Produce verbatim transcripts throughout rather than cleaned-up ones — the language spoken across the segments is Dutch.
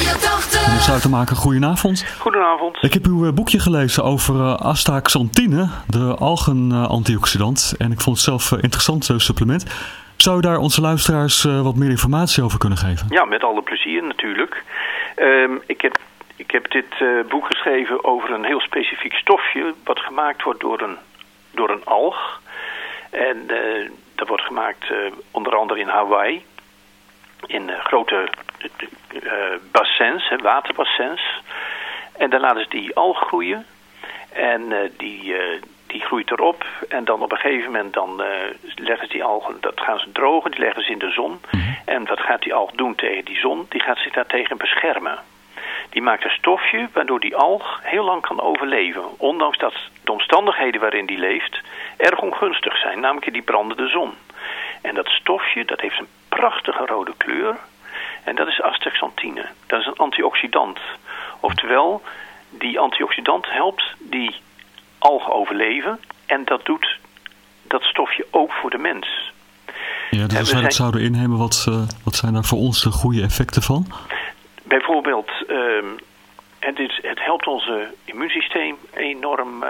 Meneer Sluitermaker, goedenavond. Goedenavond. Ik heb uw uh, boekje gelezen over uh, astaxanthine, de algen-antioxidant. Uh, en ik vond het zelf uh, interessant, zo'n supplement. Zou u daar onze luisteraars uh, wat meer informatie over kunnen geven? Ja, met alle plezier natuurlijk. Um, ik heb, ik heb dit uh, boek geschreven over een heel specifiek stofje wat gemaakt wordt door een, door een alg. En uh, dat wordt gemaakt uh, onder andere in Hawaii. In uh, grote uh, bassins, hè, waterbassins. En dan laten ze die alg groeien. En uh, die, uh, die groeit erop. En dan op een gegeven moment dan, uh, leggen ze die algen, dat gaan ze drogen, die leggen ze in de zon. Mm-hmm. En wat gaat die alg doen tegen die zon? Die gaat zich daartegen beschermen. Die maakt een stofje waardoor die alg heel lang kan overleven. Ondanks dat de omstandigheden waarin die leeft erg ongunstig zijn. Namelijk in die brandende zon. En dat stofje, dat heeft een prachtige rode kleur. En dat is astaxanthine. Dat is een antioxidant. Oftewel, die antioxidant helpt die algen overleven. En dat doet dat stofje ook voor de mens. Ja, dus als wij dat zouden innemen, wat, uh, wat zijn daar voor ons de goede effecten van? Bijvoorbeeld, um, het, is, het helpt ons immuunsysteem enorm uh,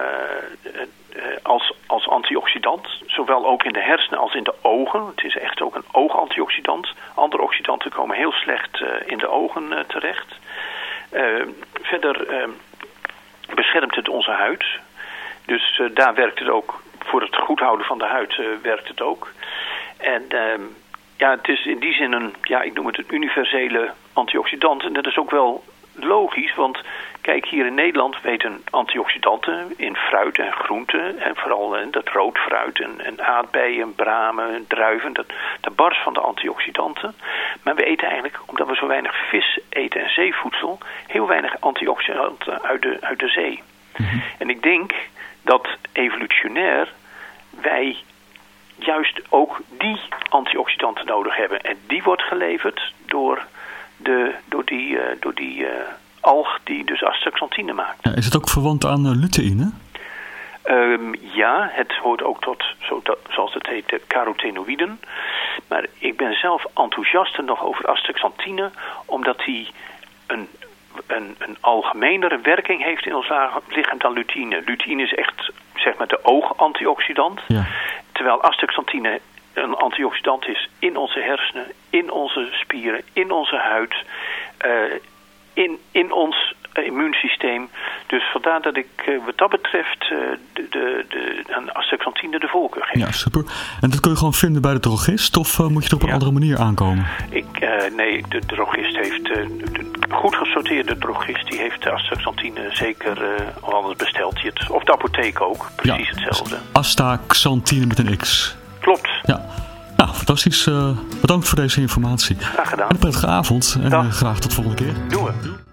uh, als, als antioxidant. Zowel ook in de hersenen als in de ogen. Het is echt ook een oogantioxidant. Andere oxidanten komen heel slecht uh, in de ogen uh, terecht. Uh, verder uh, beschermt het onze huid. Dus uh, daar werkt het ook. Voor het goed houden van de huid uh, werkt het ook. En uh, ja, het is in die zin een, ja, ik noem het een universele antioxidant. En dat is ook wel logisch, want kijk, hier in Nederland weten antioxidanten in fruit en groenten, en vooral uh, dat rood fruit en, en aardbeien, bramen, druiven, dat, dat barst van de antioxidanten. Maar we eten eigenlijk, omdat we zo weinig vis eten en zeevoedsel, heel weinig antioxidanten uit de, uit de zee. Mm-hmm. En ik denk dat evolutionair wij juist ook die antioxidanten nodig hebben. En die wordt geleverd door, de, door die, uh, door die uh, alg die dus astaxanthine maakt. Ja, is het ook verwant aan uh, luteïne? Um, ja, het hoort ook tot, zo dat, zoals het heet, de carotenoïden. Maar ik ben zelf enthousiaster nog over astaxanthine, omdat die een, een, een algemenere werking heeft in ons lichaam dan luteïne. Luteïne is echt, zeg maar, de oogantioxidant. Ja. Terwijl astaxanthine een antioxidant is in onze hersenen, in onze spieren, in onze huid, uh, in, in ons uh, immuunsysteem. Dus vandaar dat ik uh, wat dat betreft uh, de, de, de, aan astaxanthine de voorkeur geef. Ja, super. En dat kun je gewoon vinden bij de drogist of uh, moet je er op een ja. andere manier aankomen? Ik, uh, nee, de drogist heeft, uh, de goed gesorteerde drogist, die heeft de astaxanthine zeker, uh, anders bestelt hij het. Of de apotheek ook, precies ja. hetzelfde. Astaxanthine met een X. Klopt. Ja. Nou, fantastisch. Uh, bedankt voor deze informatie. Graag gedaan. En een prettige avond en uh, graag tot de volgende keer. Doen we.